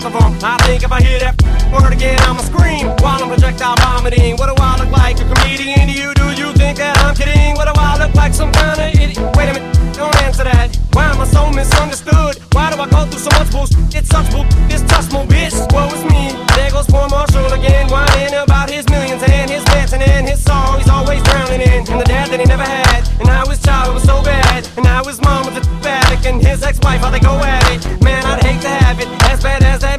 of them. I think if I hear that word again, I'ma scream while I'm projectile vomiting. What do I look like, a comedian to you? Do you think that I'm kidding? What do I look like, some kind of idiot? Wait a minute, don't answer that. Why am I so misunderstood? Why do I go through so much bullshit? It's such bull, this touchable bitch. Woe is me. There goes poor Marshall again, whining about his millions and his mansion and his song he's always drowning in. And the dad that he never had, and how his child was so bad, and how his mom was a addict, and his ex-wife, how they go at it.